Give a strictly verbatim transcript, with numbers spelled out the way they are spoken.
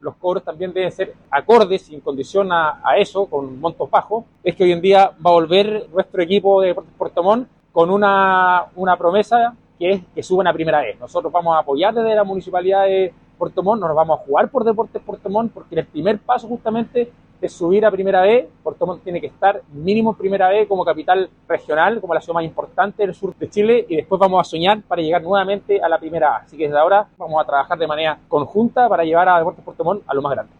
los cobros también deben ser acordes y en condición a, a eso, con montos bajos, es que hoy en día va a volver nuestro equipo de Deportes Puerto Montt con una, una promesa que es que suban a primera vez. Nosotros vamos a apoyar desde la Municipalidad de Puerto Montt, nos vamos a jugar por Deportes Puerto Montt, porque el primer paso justamente es subir a primera B. Puerto Montt tiene que estar mínimo en primera B como capital regional, como la ciudad más importante del sur de Chile, y después vamos a soñar para llegar nuevamente a la primera A. Así que desde ahora vamos a trabajar de manera conjunta para llevar a Deportes Puerto Montt a lo más grande.